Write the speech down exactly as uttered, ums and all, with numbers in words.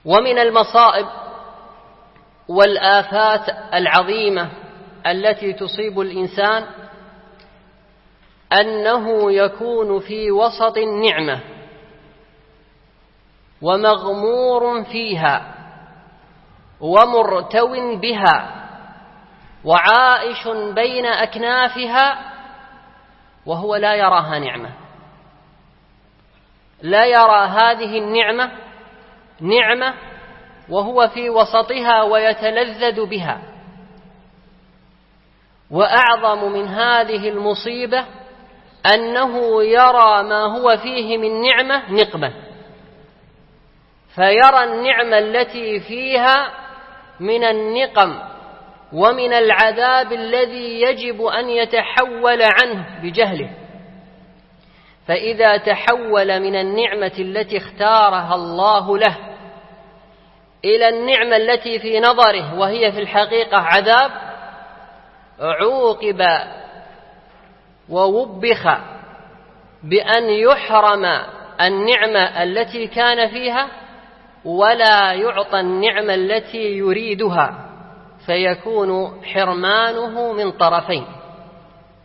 ومن المصائب والآفات العظيمة التي تصيب الإنسان أنه يكون في وسط النعمة ومغمور فيها ومرتو بها وعائش بين أكنافها وهو لا يراها نعمة، لا يرى هذه النعمة نعمة وهو في وسطها ويتلذذ بها. وأعظم من هذه المصيبة أنه يرى ما هو فيه من نعمة نقمة، فيرى النعمة التي فيها من النقم ومن العذاب الذي يجب أن يتحول عنه بجهله. فإذا تحول من النعمة التي اختارها الله له إلى النعمة التي في نظره وهي في الحقيقة عذاب، عوقب ووبخ بأن يحرم النعمة التي كان فيها ولا يعطى النعمة التي يريدها، فيكون حرمانه من طرفين.